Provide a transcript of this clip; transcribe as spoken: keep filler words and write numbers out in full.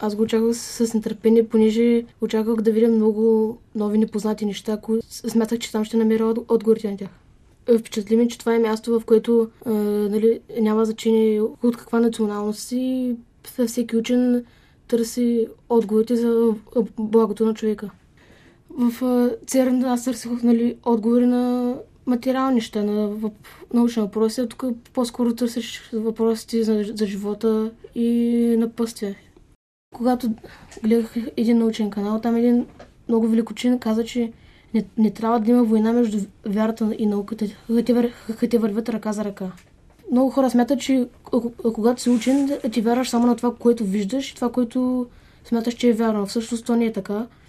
Аз го очаквах с, с нетърпение, понеже очаквах да видя много нови непознати неща, които смятах, че там ще намеря от, отговорите на тях. Впечатли ми, че това е място, в което а, нали, няма значение от каква националност си, всеки учен търси отговорите за благото на човека. В ЦЕРН аз търсих нали, отговори на материални неща, на научни въпроси, а тук по-скоро търсиш въпросите за, за живота и напътствие. Когато гледах един научен канал, там един много великочин каза, че не, не трябва да има война между вярата и науката, като те вървят ръка за ръка. Много хора смятат, че когато си учен, ти вярваш само на това, което виждаш и това, което смяташ, че е вярно. Всъщност то не е така.